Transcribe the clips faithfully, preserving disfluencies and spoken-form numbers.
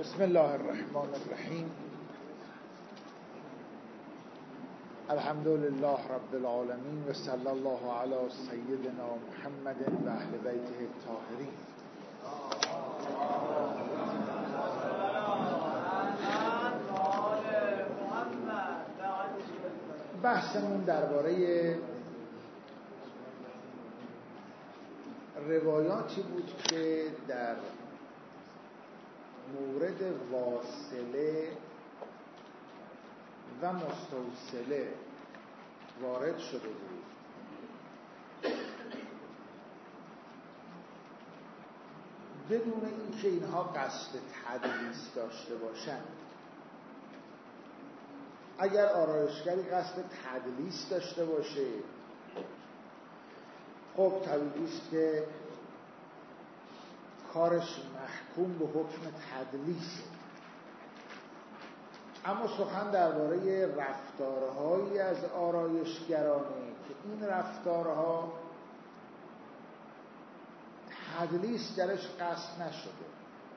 بسم الله الرحمن الرحیم. الحمد لله رب العالمین و صلی الله علی سیدنا محمد و اهل بیته الطاهرین. بحثمون درباره روایاتی بود که در مورد واصله و مستوصله وارد شده بود بدون اینکه اینها قصد تدلیس داشته باشند. اگر آرایشگری قصد تدلیس داشته باشه خب طبیعی است که کارش محکوم به حکم تدلیسه. اما سخن درباره رفتارهایی از آرایشگرانه که این رفتارها تدلیس درش قصد نشده.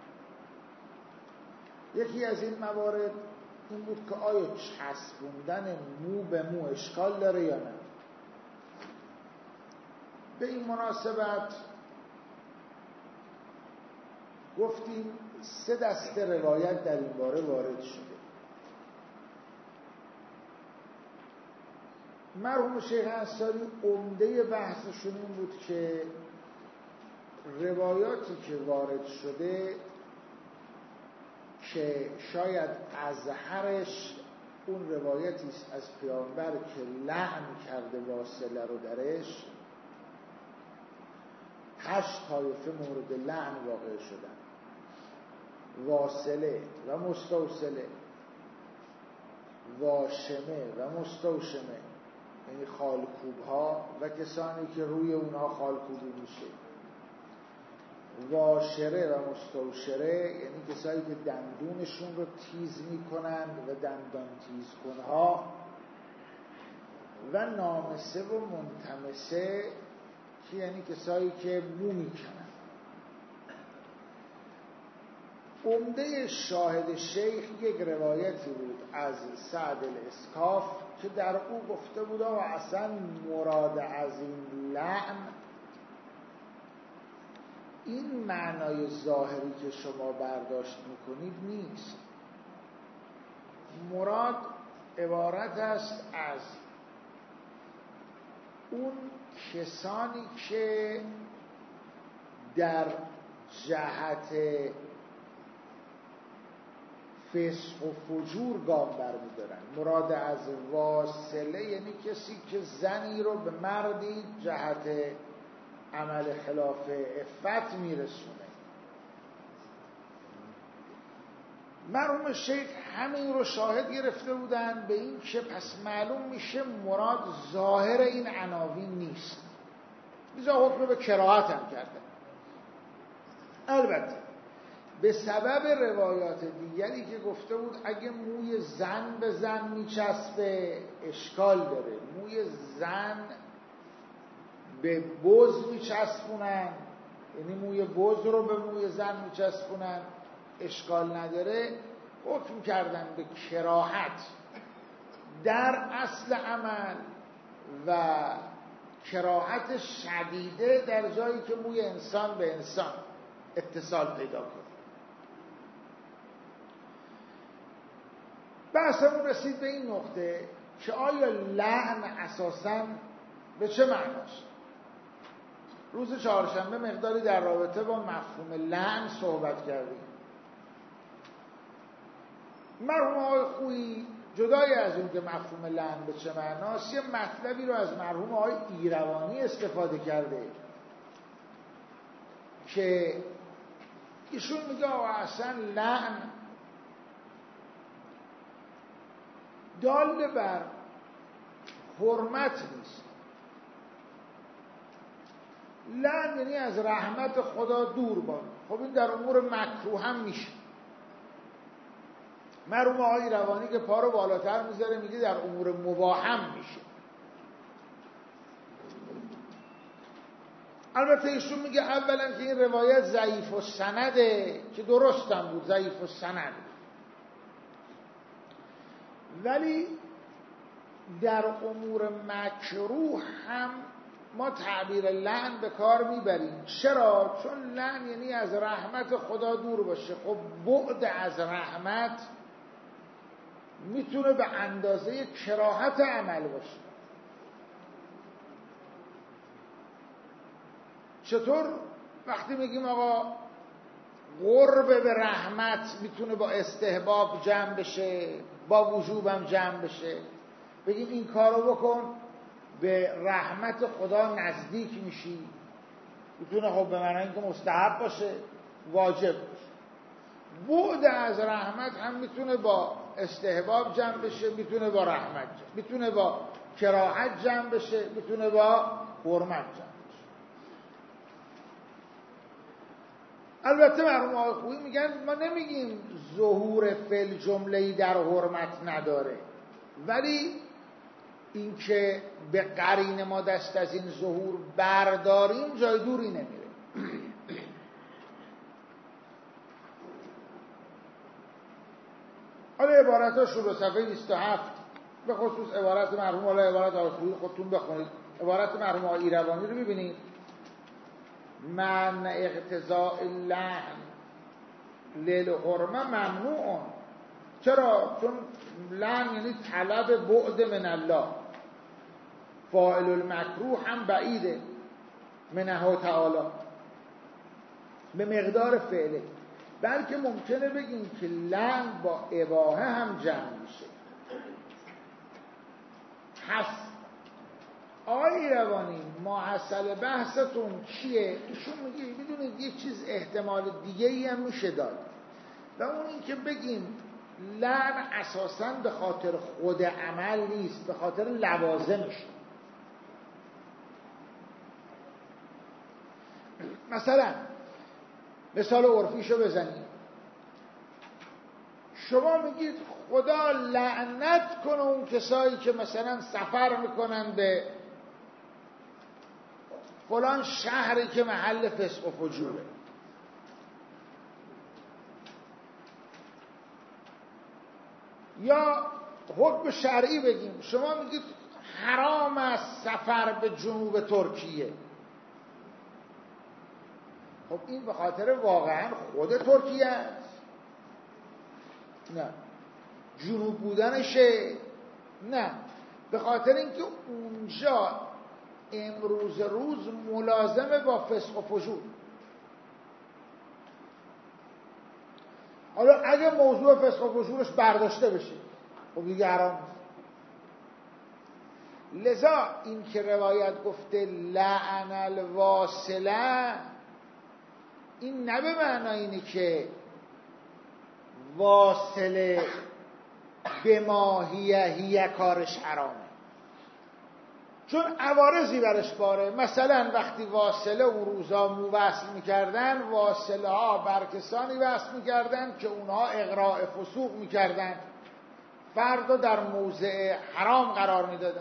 یکی از این موارد این بود که آیا چسبوندن مو به مو اشکال داره یا نه. به این مناسبت گفتیم سه دسته روایت در این باره وارد شده. مرحوم شیخ انصاری عمده بحثشون این بود که روایاتی که وارد شده که شاید اظهرش اون روایتی است از پیامبر که لعن کرده واصله رو درش، هشت طایفه مورد لعن واقع شدن: واصله و مستوصله، واشمه و مستوشمه، یعنی خالکوب ها و کسانی که روی اونها خالکوبی میشه، واشره و مستوشره، یعنی کسانی که دندونشون رو تیز میکنند و دندان تیز کنها، و نامسه و منتمسه که یعنی کسایی که مو میکنن. عمده شاهد شیخ یک روایتی بود از سعد الاسکاف که در او گفته بود و اصلا مراد از این لعن این معنای ظاهری که شما برداشت میکنید نیست. مراد عبارت است از اون کسانی که در جهت فسق و فجور گام برمی‌دارن. مراد از واصله یعنی کسی که زنی رو به مردی جهت عمل خلاف عفت میرسونه. مرحوم شیخ همین رو شاهد گرفته بودن به این که پس معلوم میشه مراد ظاهر این عناوین نیست، بیزا حکم به کراهت هم کرده. البته به سبب روایات دیگری که گفته بود اگه موی زن به زن میچسبه اشکال داره، موی زن به بز میچسبونن، یعنی موی بز رو به موی زن میچسبونن، اشکال نداره، حکم کردن به کراهت در اصل عمل و کراهت شدیده در جایی که موی انسان به انسان اتصال پیدا کنه. بحثمون رسید به این نقطه که آیا لعن اساساً به چه معناست؟ روز چهارشنبه مقداری در رابطه با مفهوم لعن صحبت کردیم. مرحوم آقای خویی جدای از اون که مفهوم لعن به چه معناست یه مطلبی رو از مرحوم آقای ایروانی استفاده کرده که ایشون میگه آقا اصلا لعن دال بر حرمت نیست. لعن یعنی از رحمت خدا دور باد. خب این در امور مکروه هم میشه. مرحوم آقای ایروانی که پا رو بالاتر میذاره میگه در امور مباح هم میشه. البته ایشون میگه اولا که این روایت ضعیف و سنده، که درست هم بود ضعیف و سند، ولی در امور مکروه هم ما تعبیر لعن به کار میبریم. چرا؟ چون لعن یعنی از رحمت خدا دور باشه. خب بعد از رحمت میتونه به اندازه کراهت عمل باشه. چطور؟ وقتی میگیم آقا قرب به رحمت میتونه با استحباب جمع بشه، با وجوبم جمع بشه، بگیم این کارو بکن به رحمت خدا نزدیک میشی، میتونه خب به معنی اینکه مستحب باشه، واجب باشه. بعد از رحمت هم میتونه با استحباب جمع بشه، میتونه با رحمت جمع، میتونه با کراهت جمع بشه، میتونه با حرمت جمع. البته مرحوم آقای خویی میگن ما نمیگیم ظهور فعل جمله‌ای در حرمت نداره، ولی این که به قرین ما دست از این ظهور برداریم جای دوری نمیره. حالا عبارتاش رو به صفحه بیست و هفت به خصوص عبارت مرحوم، حالا عبارت آقای خویی خودتون بخونید، عبارت مرحوم آقای ایروانی رو ببینید. من اقتضاء اللعن للحرمه ممنوع. چرا؟ چون لعن یعنی طلب بعد من الله، فاعل المکروه هم بعیده منه تعالی به مقدار فعله، بلکه ممکنه بگیم که لعن با اباحه هم جمع میشه. پس آقای روانی ماحصل بحثتون چیه؟ ایشون میگه میدونید یک چیز احتمال دیگه ای هم میشه داد، و اون این که بگیم لعن اساساً به خاطر خود عمل نیست، به خاطر لوازمش. مثلا مثال عرفیشو بزنید، شما میگید خدا لعنت کنه اون کسایی که مثلا سفر میکنن به فلان شهری که محل فسق و فجوره. یا حکم شرعی بگیم، شما میگید حرام است سفر به جنوب ترکیه. خب این به خاطر واقعا خود ترکیه است؟ نه. جنوب بودنشه؟ نه. به خاطر اینکه اونجا امروز روز ملازمه با فسق و فجور. حالا اگه موضوع فسق و فجورش برداشته بشه خب دیگه حرام. لذا این که روایت گفته لعن الواصله، این نه به معنی اینه که واصله به ماهیه هیه کارش حرامه، چون عوارضی برش باره. مثلا وقتی واصله اون روزا مو وصل میکردن، واصله ها بر کسانی وصل میکردن که اونها اغراء فسوق میکردن، فردا در موضع حرام قرار میدادن.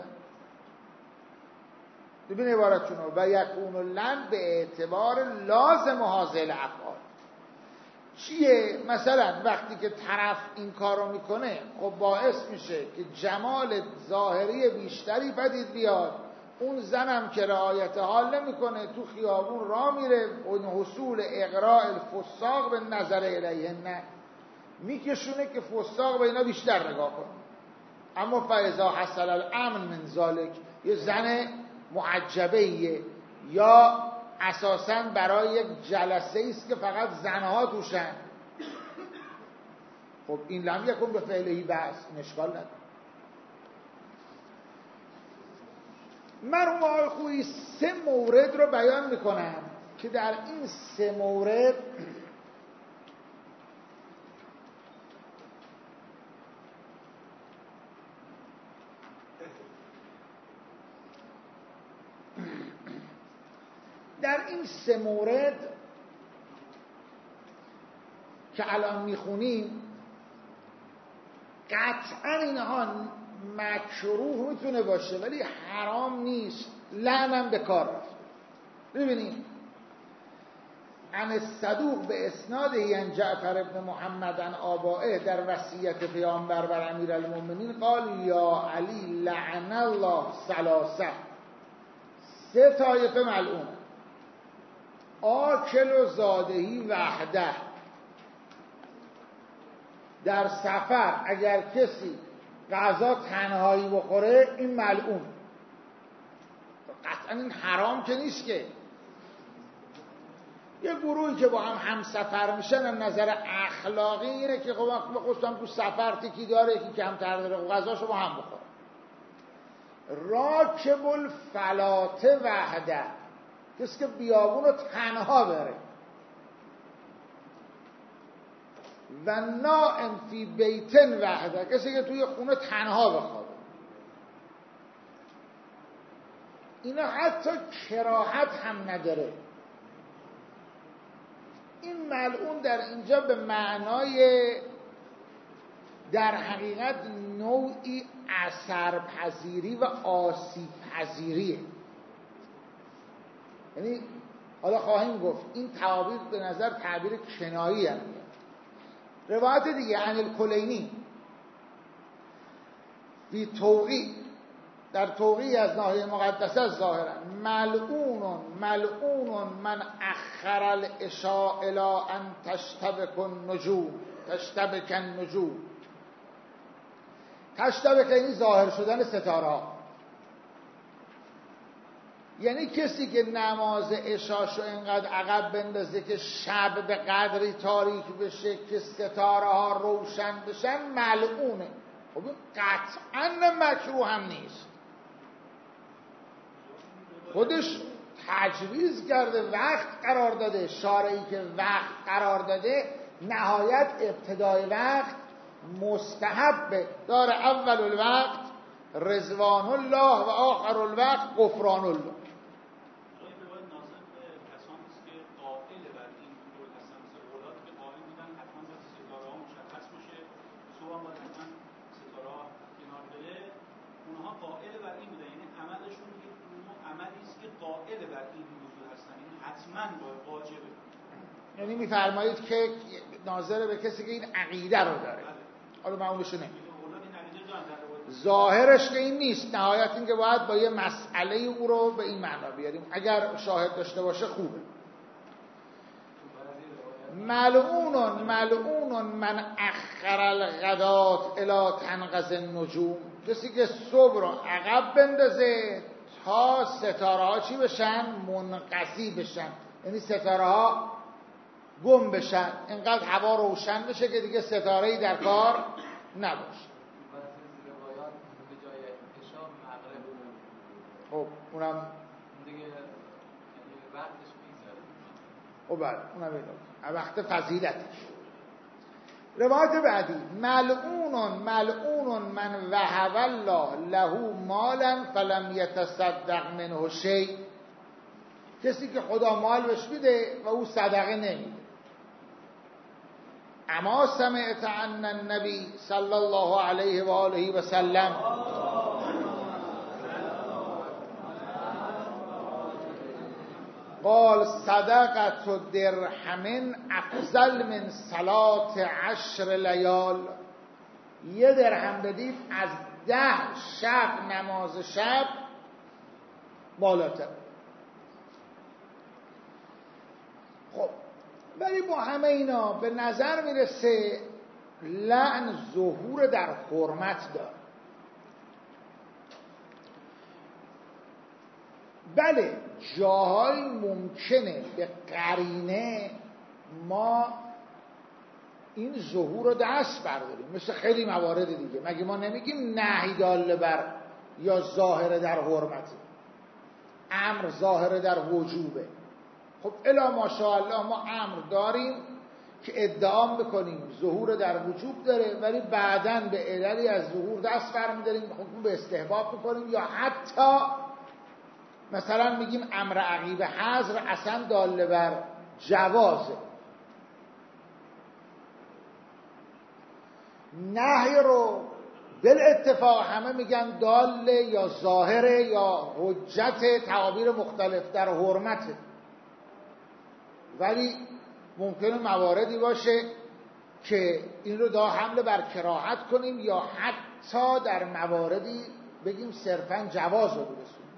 ببین عبارتشونو، و یکون اللعن به اعتبار لازم حاصل افعال. چیه؟ مثلا وقتی که طرف این کارو میکنه خب باعث میشه که جمال ظاهری بیشتری پدید بیاد، اون زنم که رعایت حال نمیکنه تو خیابون راه میره، اون حصول اغراء الفساق به نظر الیه نه میکشونه که فساق به اینا بیشتر نگاه کنه. اما فاذا حصل الامن من ذالک، یه زن معجبه‌ایه یا اساساً برای یک جلسه ایست که فقط زنها توشن، خب این لم یکن به فعلهی بس، این اشکال نداره. مرحوم آقای خویی سه مورد رو بیان میکنن که در این سه مورد در این سه مورد که الان میخونیم قطعا اینها مکروه میتونه باشه ولی حرام نیست، لعنم به کار رفت. ببینید عن الصدوق به اسناده عن جعفر ابن محمد عن آبائه در وصیت پیامبر بر امیرالمؤمنین قال یا علی لعن الله ثلاثه، سه طایفه ملعون: آکل و زادهی وحده، در سفر اگر کسی غذا تنهایی بخوره این ملعون. قطعا این حرام که نیست که. یه گروهی که با هم هم سفر میشن از نظر اخلاقی اینه که خب خصوصا تو سفر تکی داره یکی کمتر داره غذاشو با هم بخوره. راکب الفلات وحده، کسی که بیابون رو تنها بره. و نائم فی بیتن وحده، کسی که توی خونه تنها بخوابه. اینا حتی کراهت هم نداره. این ملعون در اینجا به معنای در حقیقت نوعی اثرپذیری و آسیب پذیریه. یعنی حالا خواهیم گفت این تعابیر به نظر تعبیر کنایی هم. روایت دیگه عن الکلینی فی توقی، در توقی از ناحیه مقدسه ظاهرا: ملعون ملعون من اخر العشاء الی ان تشتبک النجوم. تشتبک النجوم، تشتبک یعنی ظاهر شدن ستاره ها. یعنی کسی که نماز عشاشو اینقدر عقب بندازه که شب به قدری تاریک بشه که ستاره ها روشن بشن ملعونه. خب این قطعا مکروه هم نیست، خودش تجویز کرده، وقت قرار داده. شارعی که وقت قرار داده نهایت ابتدای وقت مستحبه، داره اول الوقت رضوان الله و آخر الوقت غفران الله. یعنی میفرمایید که ناظر به کسی که این عقیده رو داره. حالا من اونشو نمیدونم، ظاهرش که این نیست، نهایت این که باید با یه مسئله او رو به این معنا بیاریم. اگر شاهد داشته باشه خوبه. ملعون ملعون من اخر الغدات الی تنقض النجوم، کسی که صبح رو عقب بندازه تا ستاره ها چی بشن؟ منقضی بشن، یعنی ستاره ها گم بشن، اینقدر هوا روشن بشه که دیگه ستاره‌ای در کار نباشه. خب اونم دیگه وقتش میذاره. خب بعد اونم اینو وقت فضیلتش. روایت بعدی: ملعون ملعون من وهب الله له مالا فلم یتصدق منه شیء، کسی که خدا مال بهش میده و او صدقه نمیده. اما سمعت ان النبی صلی الله علیه و آله و سلم قال صدقت درهم افضل من صلات عشر لیال، یه درهم بدید از ده شب نماز شب بالاتر. خب ولی با همه اینا به نظر میرسه لعن ظهور در حرمت داره. بله جاهایی ممکنه به قرینه ما این ظهور رو دست برداریم، مثل خیلی موارد دیگه. مگه ما نمیگیم نهی داله بر یا ظاهر در حرمته، امر ظاهر در وجوبه؟ خب الا ماشاءالله ما امر داریم که ادعا بکنیم ظهور در وجوب داره، ولی بعداً به عللی از ظهور دست برمی‌داریم، حکم به استحباب می‌کنیم، یا حتی مثلا میگیم امر عقیب حظر اصلا داله بر جوازه. نهی رو بل اتفاق همه میگن داله یا ظاهره یا حجت، تعابیر مختلف در حرمته. ولی ممکنه مواردی باشه که این رو دا حمله بر کراهت کنیم یا حتی در مواردی بگیم صرفاً جواز رو برسونیم.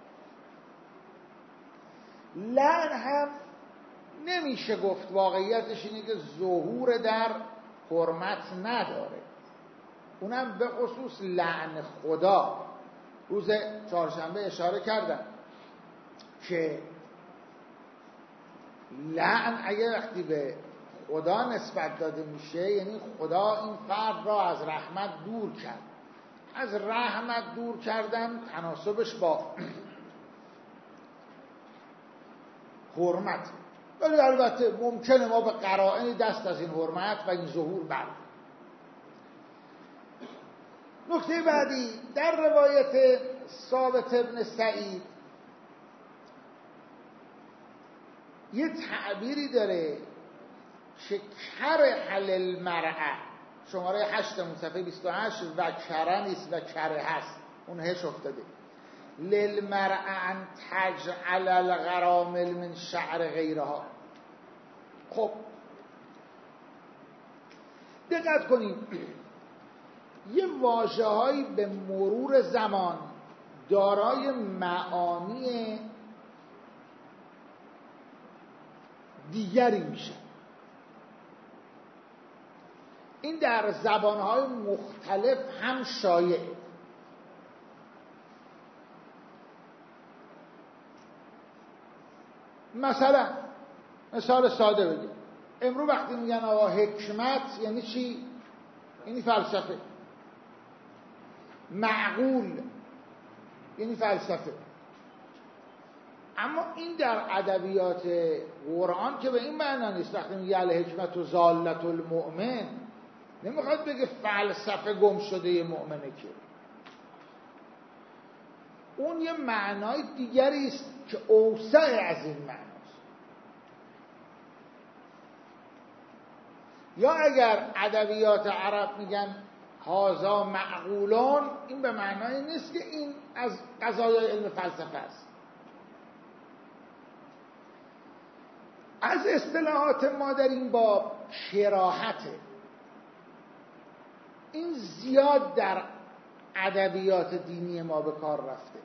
لعن هم نمیشه گفت، واقعیتش اینه که ظهور در حرمت نداره، اونم به خصوص لعن خدا. روز چهارشنبه اشاره کردم که لعن اگه وقتی به خدا نسبت داده میشه یعنی خدا این فرد را از رحمت دور کرد. از رحمت دور کردن تناسبش با حرمت، ولی البته ممکنه ما به قرائن دست از این حرمت و این ظهور برداریم. نکته بعدی در روایت ثابت ابن سعید یه تعبیری داره که کرح للمرأة، شماره هشت صفحه بیست و هشت، و کره نیست و کره هست، اون هش افتاده. للمرأة ان تجعل الغرامل من شعر غیرها. خب دقت کنید، یه واژه‌هایی به مرور زمان دارای معانی دیگری میشه. این در زبانهای مختلف هم شایعه. مثلا مثال ساده بگیم، امروز وقتی میگن آقا حکمت یعنی چی؟ یعنی فلسفه. معقول یعنی فلسفه. اما این در ادبیات قرآن که به این معنا نیست. وقتی میگه الحکمت و ضالت المؤمن نمیخواد بگه فلسفه گم شده مؤمنه، که اون یه معنای دیگری است که اوسع از این معناست. یا اگر ادبیات عرب میگن هذا معقولان، این به معنای نیست که این از قضایای علم فلسفه است. از اصطلاحات ما در این باب کراهته. این زیاد در ادبیات دینی ما به کار رفته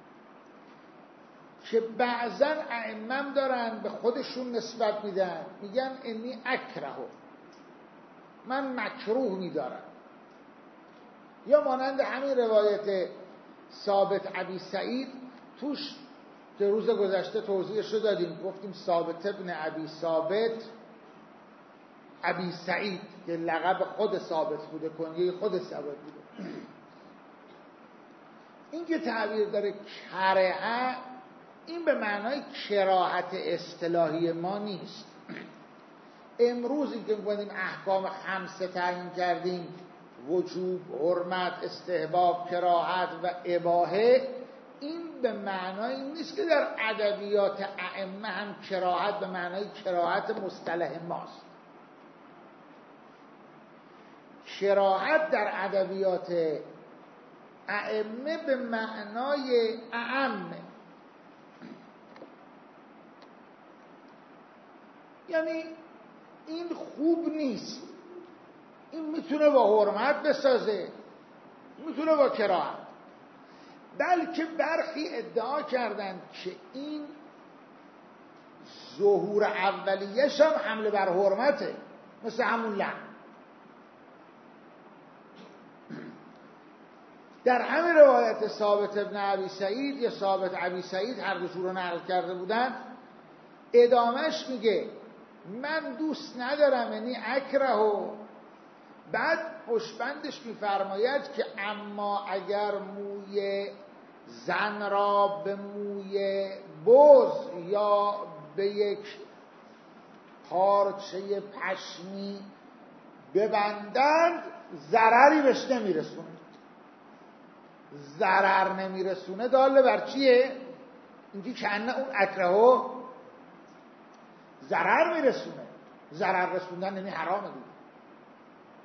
که بعضا ائمه دارن به خودشون نسبت میدن، میگن انی اکرهو، من مکروه میدارم. یا مانند همین روایت ثابت ابی سعید، توش که روز گذشته توضیحش رو دادیم، گفتیم ثابت ابن ابی ثابت ابی سعید که لقب خود ثابت بوده، کنیه خود ثابت بوده. این که تعبیر داره کرهه، این به معنای کراهت اصطلاحی ما نیست. امروز این که می‌گوییم احکام خمسه تعیین کردیم، وجوب، حرمت، استحباب، کراهت و اباحه، این به معنای نیست که در ادبیات ائمه هم کراهت به معنای کراهت مصطلح ماست. کراهت در ادبیات ائمه به معنای اعم، یعنی این خوب نیست، این میتونه با حرمت بسازه، میتونه با کراهت. بلکه برخی ادعا کردند که این ظهور اولیه‌ش هم حمله بر حرمته، مثل همون لعن. در همین روایت ثابت ابن ابی سعید یا ثابت ابی سعید، هر دوشون رو نقل کرده بودن، ادامش میگه من دوست ندارم، یعنی اکرهو. بعد پشتبندش میفرماید که اما اگر موی زن را به موی بز یا به یک پارچه پشمی ببندند ضرری بهش نمیرسونه. ضرر نمیرسونه داله بر چیه؟ اینکه کنه اون اکرهو ضرر میرسونه. ضرر رسوندن یعنی حرامه دیگه.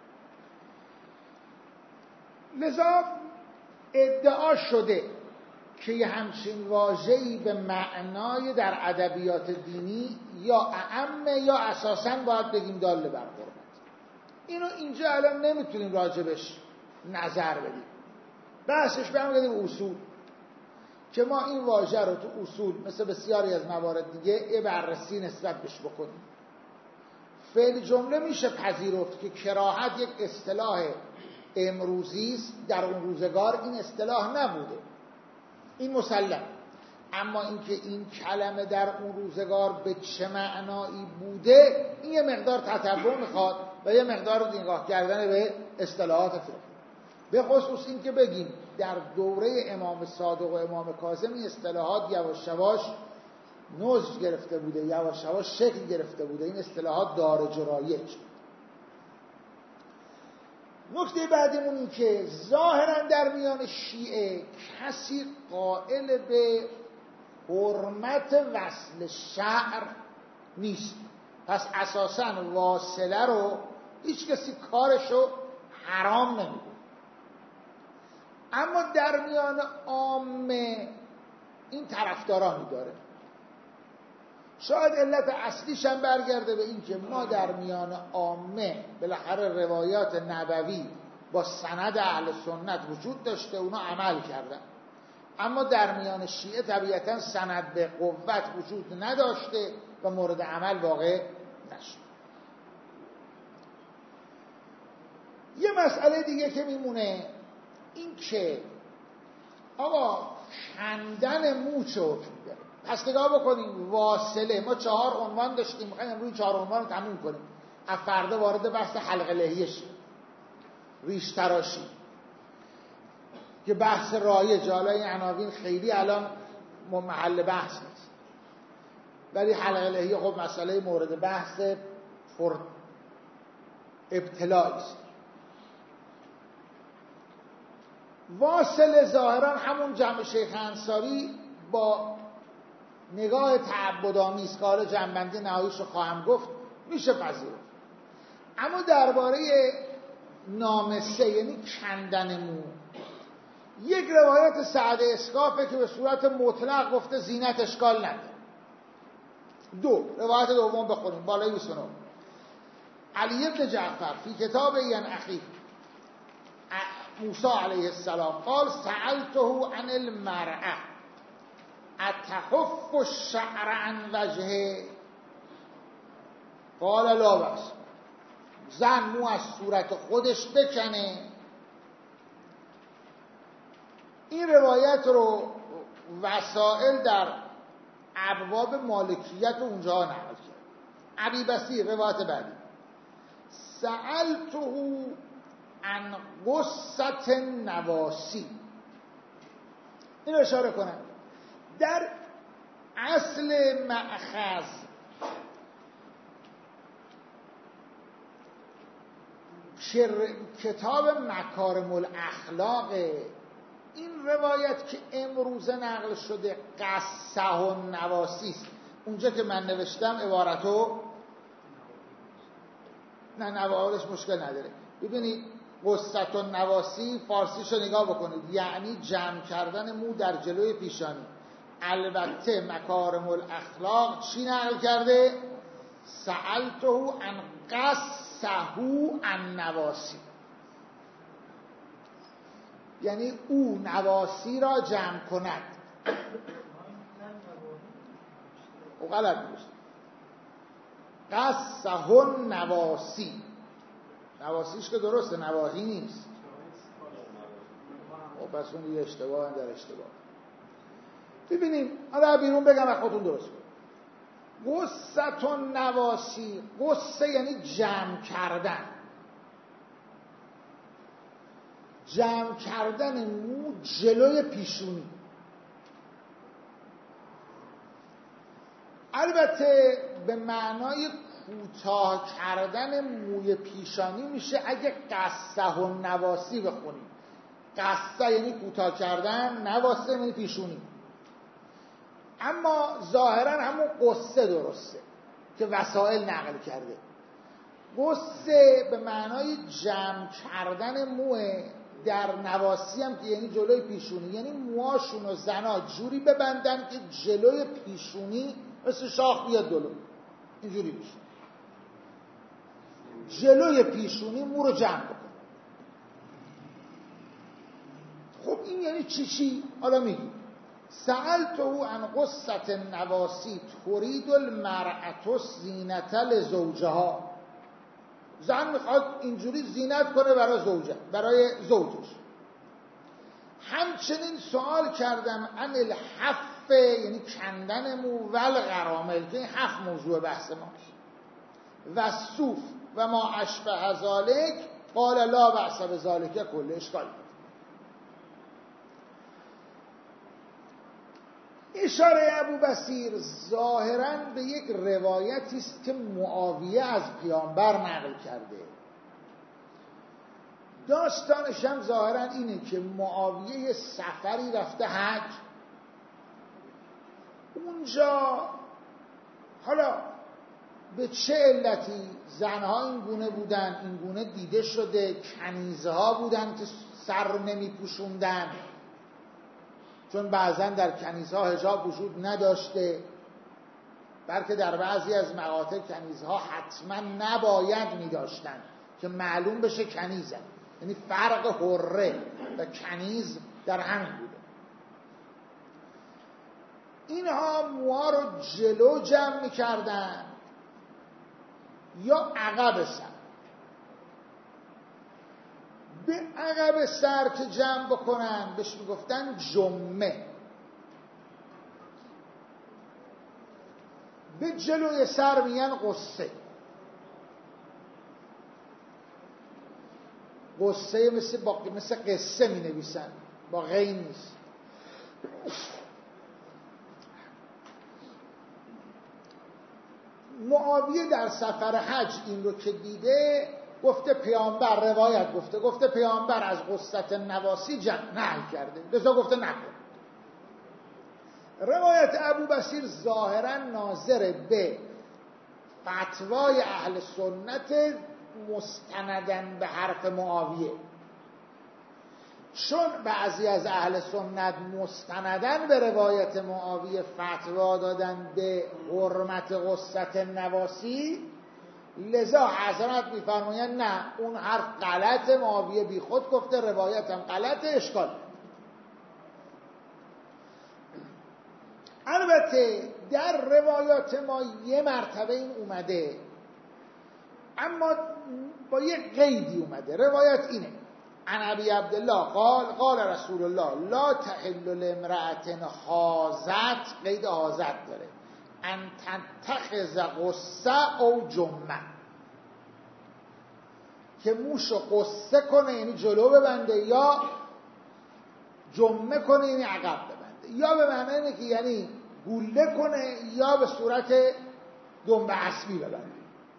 لذا ادعا شده که یه همچین واژه‌ای به معنای در ادبیات دینی یا اعم یا اساساً باید بگیم داله بر حرمت. اینو اینجا الان نمیتونیم راجبش نظر بدیم. بحثش برمیگرده به اصول که ما این واژه رو تو اصول مثل بسیاری از موارد دیگه یه بررسی نسبت بهش بکنیم. فعل جمله میشه پذیرفت که کراهت یک اصطلاح امروزی است، در اون روزگار این اصطلاح نبوده، این مسلم. اما اینکه این کلمه در اون روزگار به چه معنایی بوده این یه مقدار تتبع میخواد و یه مقدار نگاه کردن به اصطلاحات فقهی. به خصوص این که بگیم در دوره امام صادق و امام کاظم این اصطلاحات یواش یواش نضج گرفته بوده، یواش یواش شکل گرفته بوده، این اصطلاحات دارج و رایج. نکته بعدیمون این که ظاهرا در میان شیعه کسی قائل به حرمت وصل شعر نیست، پس اساساً واصله رو هیچ کسی کارشو حرام نمی‌دونه. اما در میان عامه این طرفدارانی داره. شاید علت اصلیش هم برگرده به این که ما در میان عامه بالاخره روایات نبوی با سند اهل سنت وجود داشته، اونا عمل کردن، اما در میان شیعه طبیعتا سند به قوت وجود نداشته و مورد عمل واقع نشد. یه مسئله دیگه که میمونه این که آقا کندن مو چه حکم داره. پس نگاه بکنیم واصله، ما چهار عنوان داشتیم، میخوایم امروز چهار عنوان رو تموم کنیم. از فردا وارد بحث حلقه لحیه شیم، ریش تراشی که بحث رایج، حالا این عناوین خیلی الان محل بحث نیست، ولی حلقه لحیه خب مسئله مورد بحث پر ابتلاعی است. واصله ظاهرا همون جمع شیخ انصاری با نگاه تعبدآمیز که حالا جنبندی نهاییش رو خواهم گفت میشه پذیرفت. اما درباره نامسه یعنی کندن مو، یک روایت سعد اسکافه که به صورت مطلق گفته زینت اشکال نداره. دو روایت دوم بخونیم بالای بیست و نه. علی بن جعفر فی کتاب ین اخی موسی علیه السلام قال سألته عن المرأة اتحف الشعر عن وجهه قال لا بأس. زن مو از صورت خودش بکنه. این روایت رو وسائل در ابواب مالکیت اونجا نقل کرد. ابی بصیر روایت بعدی سألته عن قصة نواسی. این اشاره کنم در اصل مأخذ کتاب مکارم الاخلاق، این روایت که امروزه نقل شده قصه و نواسی است. اونجا که من نوشتم عبارتو نه نوارش مشکل نداره. ببینید قصه و نواسی فارسیشو نگاه بکنید، یعنی جمع کردن مو در جلوی پیشانی. البته مکارم الاخلاق چی نقل کرده؟ سألته عن قصه عن نواسی، یعنی او نواسی را جمع کند. او غلط میگوشت قصه نواسی، نواسیش که درسته، نواهی نیست. و پس اون یه اشتباه در اشتباه. ببینیم حالا بیرون بگم از خودتون درست کنید. قصه و نواسی، قصه یعنی جمع کردن، جمع کردن مو جلوی پیشونی. البته به معنای کوتاه کردن موی پیشانی میشه اگه قصه و نواسی بخونیم. قصه یعنی کوتاه کردن، نواسه یعنی پیشونی. اما ظاهرا همون قصه درسته که وسائل نقل کرده. قصه به معنای جمع کردن موه، در نواسی هم که یعنی جلوی پیشونی، یعنی موهاشون و زنا جوری ببندن که جلوی پیشونی مثل شاخ بیاد جلو، اینجوری بشه، جلوی پیشونی مو رو جمع بکن. خب این یعنی چی چی؟ حالا میگی سألته عن قصة النواسی تريد المرأة زینة لزوجها، زن میخواد اینجوری زینت کنه برای زوجه، برای زوجش. همچنین سوال کردم عن الحف، یعنی کندن مو، و الغرامل، که این حف موضوع بحث ماست، و صوف و ما اشبه ذالک، قال لا بأس بذالک کل اشکال. اشاره ابو بصیر ظاهراً به یک روایتی است که معاویه از پیامبر نقل کرده. داستانش هم ظاهراً اینه که معاویه سفری رفته حج، اونجا حالا به چه علتی زنها این گونه بودن، این گونه دیده شده، کنیزه ها بودن که سر رو نمی پوشوندن، چون بعضا در کنیزها حجاب وجود نداشته، بلکه در بعضی از مقاطع کنیزها حتما نباید می داشتن که معلوم بشه کنیزن، یعنی فرق حره و کنیز در همین بوده. اینها موها رو جلو جمع می کردن یا عقب سر. به عقب سر که جمع بکنن بهش میگفتن جمعه، به جلوی سر میگن قصه. قصه مثل, با... مثل قصه می نویسن، با غین نیست. معاویه در سفر حج این رو که دیده گفته پیامبر، روایت گفته گفته پیامبر از قصة نواسی نهی کرده، لذا گفته نکن. روایت ابو بصیر ظاهرا ناظر به فتوای اهل سنت مستندن به حرف معاویه، چون بعضی از اهل سنت مستندن به روایت معاویه فتوا دادن به حرمت قصة نواسی، لذا حضرت میفرمایند نه، اون حرف غلط، معاویه بی خود گفته، روایت هم غلط، اشکال. البته در روایات ما یه مرتبه این اومده، اما با یه قیدی اومده. روایت اینه: عن ابی عبدالله قال قال رسول الله لا تحل لامرأة حاضت، قید حاضت داره، ان تتخذ قصه او جمعه، که موشو قصه کنه یعنی جلو ببنده، یا جمعه کنه یعنی عقب ببنده، یا به معنی اینه که یعنی گوله کنه یا به صورت دنبه اسبی ببنده.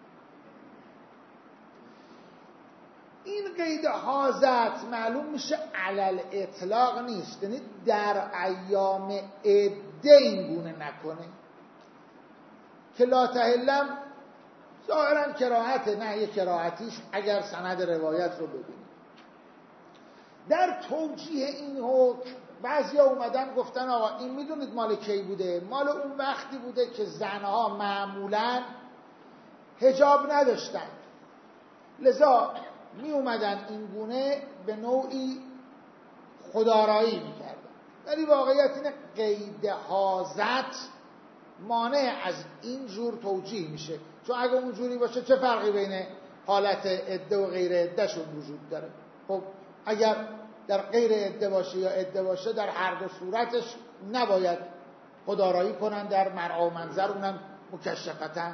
این قید حاضت معلوم میشه علل اطلاق نیست، یعنی در ایام عده این گونه نکنه. که لا تحلم ظاهرا کراهت، نه یه کراهتیش اگر سند روایت رو ببینیم. در توجیه این حکم بعضی ها اومدن گفتن آقا این میدونید مال کی بوده؟ مال اون وقتی بوده که زنها معمولا حجاب نداشتن، لذا می اومدن این گونه به نوعی خودآرایی میکردن. ولی واقعیت اینه قید حاضت مانع از این جور توجیه میشه، چون اگه اون جوری باشه چه فرقی بین حالت عده و غیر عده شون وجود داره؟ خب اگر در غیر عده باشه یا عده باشه، در هر دو صورتش نباید خودآرایی کنن در مرعا و منظر، اونم مکشفتا.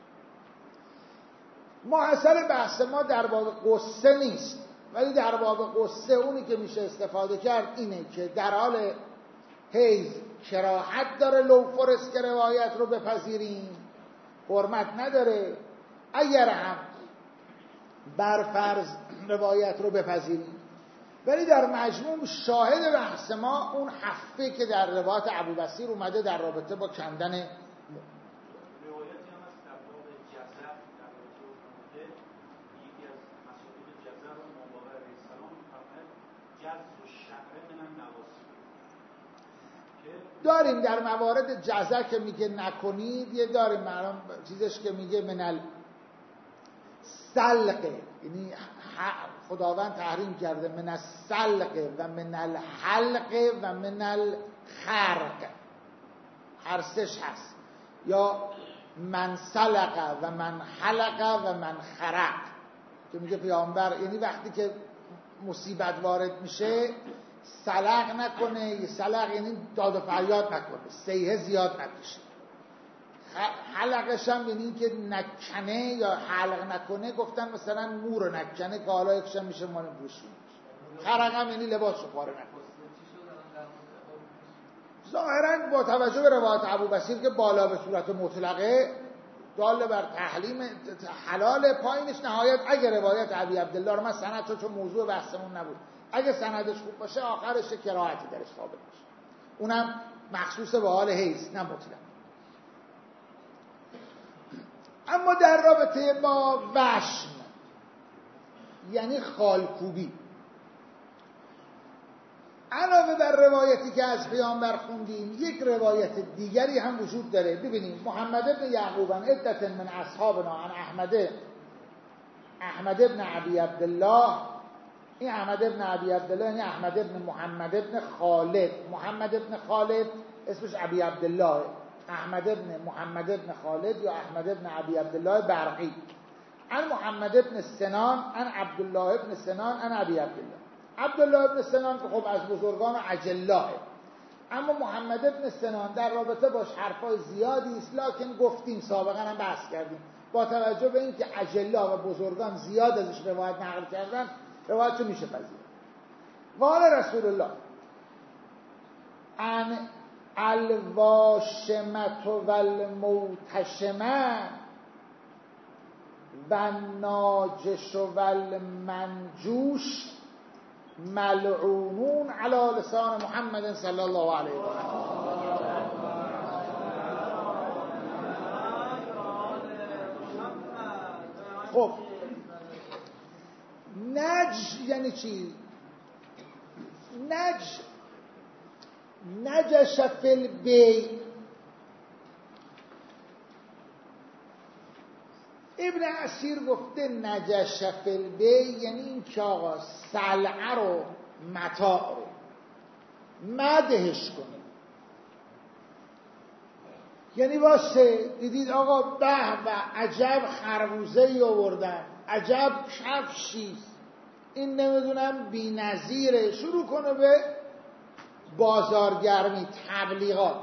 محصل بحث ما در باب قصه نیست، ولی در باب قصه اونی که میشه استفاده کرد اینه که در حال حیض کراهت داره لوفرس که روایت رو بپذیریم، حرمت نداره. اگر هم برفرض روایت رو بپذیریم، ولی در مجموع شاهد بحث ما اون حفه که در روایت ابو بصیر اومده در رابطه با کندن داریم در موارد جزا که میگه نکنید، یه داریم معلوم چیزش که میگه من السلق، یعنی خداوند تحریم کرده من السلق و من الحلق و من الخرق، هر سش هست، یا من سلق و من حلق و من خرق که میگه پیامبر یعنی وقتی که مصیبت وارد میشه سلق نکنه، سلق یعنی داد و فریاد نکنه، سیحه زیاد نکشه. حلقش هم یعنی که نکنه یا حلق نکنه، گفتن مثلا مور نکنه که حالا یکشم میشه مال بوشون. خرق هم یعنی لباس رو پاره نکنه. ظاهرا با توجه به روایت ابوبصیر که بالا به صورت مطلقه دال بر تحریم حلال، پایینش نهایت اگه روایت ابی عبدالله رو من سند چون موضوع بحثمون نبود، اگه سندش خوب باشه آخرش کراهتی درش ثابت باشه، اونم مخصوص به حال حیض نه مطلق. اما در رابطه با وشم یعنی خالکوبی، علاوه بر روایتی که از پیامبر خوندیم یک روایت دیگری هم وجود داره. ببینیم محمد بن یعقوب عن عدت من اصحابنا عن احمد احمد بن ابی عبدالله، این احمد بن ابی عبدالله یعنی احمد بن محمد بن خالد، محمد بن خالد اسمش ابی عبدالله، احمد بن محمد بن خالد یا احمد بن ابی عبدالله برقی، عن محمد بن سنان عن عبدالله بن سنان عن ابی عبدالله. عبدالله بن سنان که خب از بزرگان عجلاه، اما محمد بن سنان در رابطه باش حرفای زیادی است، لکن گفتیم سابقا هم بحث کردیم با توجه به اینکه عجلاه و بزرگان زیاد ازش روایت نقل کردن روایتشو میشه پذیرفت. قال رسول الله ان الواشمة والموتشمة والناجش والمنجوش ملعونون علی لسان محمد صلی الله علیه و آله. خب نج یعنی چی؟ نج نجش فی البیع، ابن اسیر گفته نجش فی البیع یعنی این که آقا سلعه رو متاع رو مدهش کنه، یعنی واسه دیدید آقا به و عجب خربوزه‌ای آوردن، عجب کفشیست، این نمیدونم بی نظیره، شروع کنه به بازارگرمی، تبلیغات.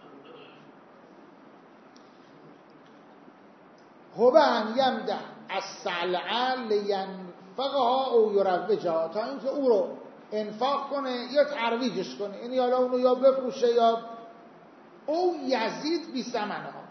هبن یمده از سلعه لینفقها او یروجها، تا اینکه او رو انفاق کنه یا ترویجش کنه، یعنی حالا اونو یا بفروشه یا او یزید بی ثمنها.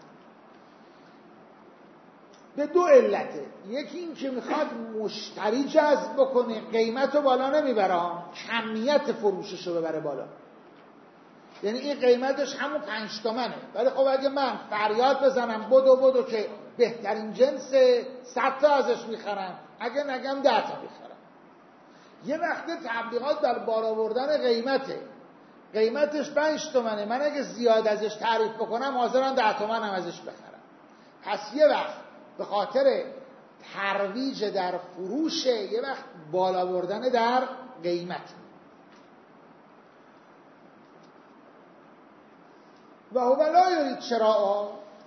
به دو علته، یکی این که میخواد مشتری جذب بکنه، قیمت رو بالا نمیبره، کمیت فروشش رو ببره بالا، یعنی این قیمتش همون پنج تومنه، ولی خب اگه من فریاد بزنم بدو بدو که بهترین جنس صد تا ازش میخرم، اگه نگم ده تا میخرم. یه وقت تبلیغات در بالا بردن قیمته، قیمتش پنج تومنه، من اگه زیاد ازش تعریف بکنم حاضرم ده تومن هم ازش بخرم. پس یه وقت به خاطر ترویج در فروشه، یه وقت بالا بردن در قیمت. و هو لا یرید شراء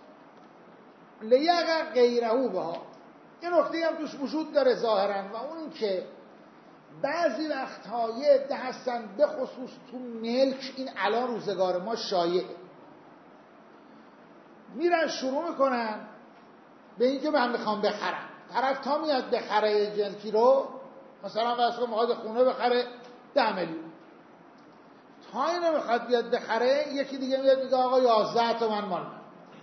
لیقع غیره بها. این نکته هم توش وجود داره ظاهرا، و اون که بعضی وقتها یه عده هستن به خصوص تو ملک، این الان روزگار ما شایعه، میرن شروع میکنن به اینکه من میخوام بخرم، طرف تا میاد بخره جنسی رو، مثلا واسه میخواد خونه بخره ده میلیون، تا اینو میخواد بیاد بخره یکی دیگه میاد میگه آقا یازده تومن مال من،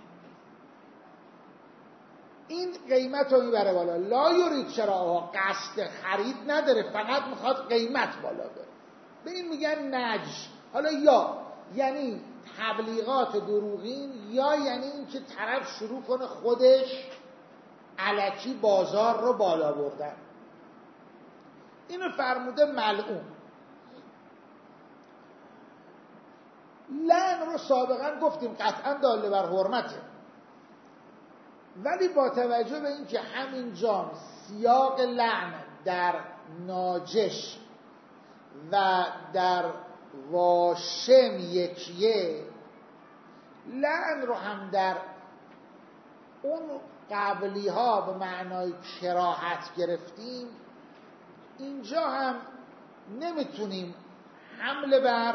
این قیمت رو میبره بالا. لا یرید شراء، قصد خرید نداره، فقط میخواد قیمت بالا بره، به این میگن نج. حالا یا یعنی تبلیغات دروغین، یا یعنی این که طرف شروع کنه خودش الکی بازار رو بالا بردن. اینو فرموده ملعون. لعن رو سابقا گفتیم قطعا داله بر حرمته، ولی با توجه به اینکه همین جام سیاق لعن در ناجش و در واشم یکیه، لعن رو هم در اون قبلی ها به معنای کراهت گرفتیم، اینجا هم نمیتونیم حمله بر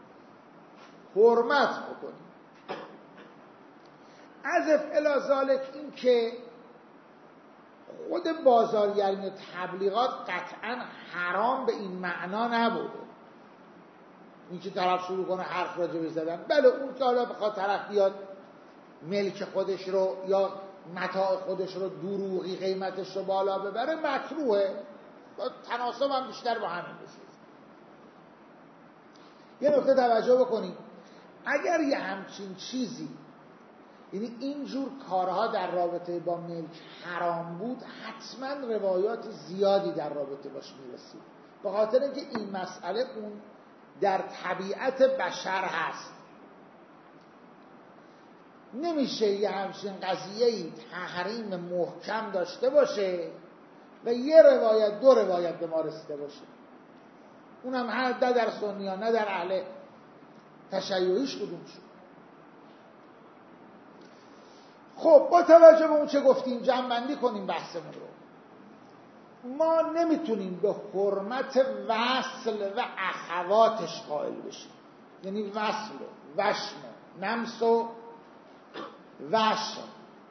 حرمت بکنیم. عزف الی ذالک این که خود بازارگرمی و تبلیغات قطعا حرام به این معنا نبوده، این که طرف شروع کنه حرف راجع به زدن. بله اون که حالا بخواد طرف بیاد ملک خودش رو یا متاع خودش رو دروغی قیمتش رو بالا ببره مکروهه، تناسب هم بیشتر با همین بشه. یه نکته توجه بکنید، اگر یه همچین چیزی، یعنی اینجور کارها در رابطه با ملک حرام بود، حتما روایات زیادی در رابطه باش میرسید، به خاطر اینکه این مسئله اون در طبیعت بشر هست. نمیشه یه همچین قضیه‌ای تحریم محکم داشته باشه و یه روایت دو روایت به ما رسیده باشه، اونم نه در سنیان نه در اهل تشیعیش کدوم شد. خب با توجه به اون چه گفتیم جمع‌بندی کنیم بحثمون رو. ما نمیتونیم به حرمت وصل و اخواتش قائل بشیم، یعنی وصل و وشم، نمس و وشم.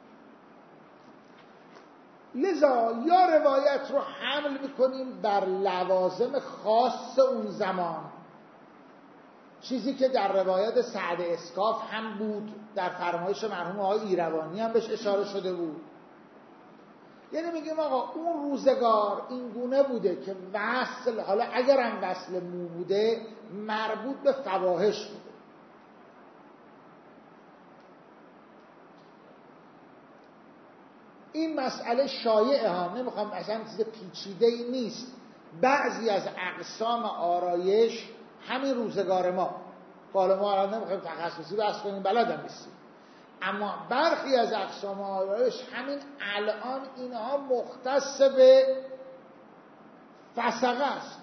لذا یا روایت رو حمل میکنیم بر لوازم خاص اون زمان، چیزی که در روایت سعد اسکاف هم بود، در فرمایش مرحوم آقای ایروانی هم بهش اشاره شده بود. یعنی میگیم آقا اون روزگار این گونه بوده که وصل، حالا اگر هم وصل مو بوده، مربوط به فواحش بوده. این مسئله شایعه ها، نمیخوام اصلا چیز پیچیده ای نیست. بعضی از اقسام آرایش همین روزگار ما، حالا ما الان نمیخوایم تخصصی بحث کنیم، بلدم نیستیم، اما برخی از اقسام آرایش همین الان اینها مختص به فسقه است.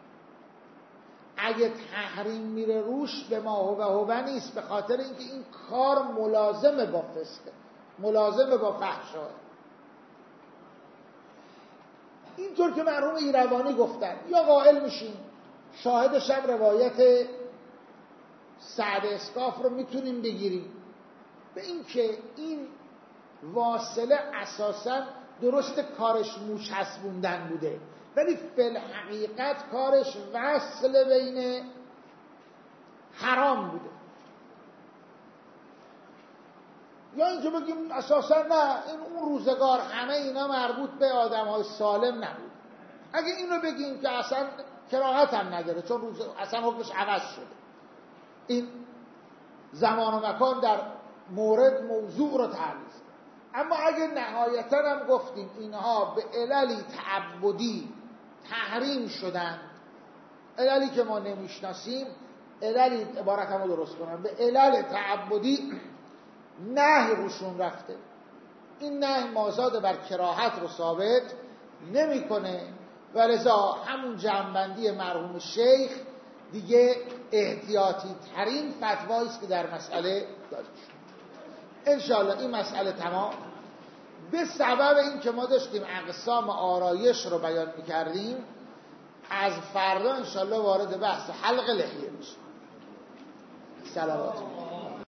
اگه تحریم میره روش به ما هو هو نیست، به خاطر اینکه این کار ملازمه با فسقه، ملازمه با فحشا. اینطور که مرحوم ایروانی گفتن، یا قائل میشیم شاهدش هم روایت سعد اسکاف رو میتونیم بگیریم به این که این واصله اساساً درست کارش موچسبوندن بوده، ولی فی الحقیقت کارش وصل بین حرام بوده. یا اینکه بگیم اساساً نه، این اون روزگار همه اینا مربوط به آدم‌های سالم نبود. اگه اینو بگیم که اصلا کراهت هم نداره، چون روز اصلا حکمش عوض شده، این زمان و مکان در مورد موضوع رو تعریض. اما اگه نهایتاً هم گفتیم اینها به عللی تعبدی تحریم شدن، عللی که ما نمیشناسیم، عللی عبارتمو درست کنم، به علل تعبدی نهی روشون رفته، این نهی مازاد بر کراهت رو ثابت نمیکنه، ولذا همون جمع‌بندی مرحوم شیخ دیگه احتیاطی ترین فتوایی است که در مسئله داده شد. انشاءالله این مسئله تمام. به سبب این که ما داشتیم اقسام آرایش رو بیان میکردیم، از فردا انشاءالله وارد بحث حلق لحیه میشیم. صلوات